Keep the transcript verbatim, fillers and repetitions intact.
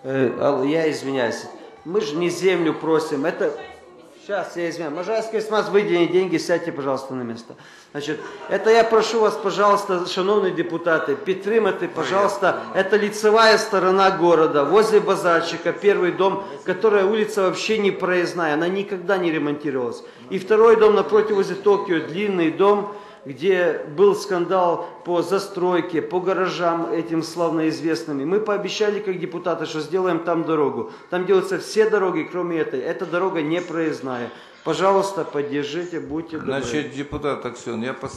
Э, я извиняюсь. Мы же не землю просим. Это... Сейчас, я извиняюсь. Можайский СМАС, выделени деньги, сядьте, пожалуйста, на место. Значит, это я прошу вас, пожалуйста, шановные депутаты, підтримати, пожалуйста, это лицевая сторона города, возле базарчика, первый дом, которая улица вообще не проездная, она никогда не ремонтировалась. И второй дом напротив, возле Токио, длинный дом, где был скандал по застройке, по гаражам этим славноизвестным. Мы пообещали, как депутаты, что сделаем там дорогу. Там делаются все дороги, кроме этой. Эта дорога не проездная. Пожалуйста, поддержите, будьте добры. Значит, депутат Аксен, я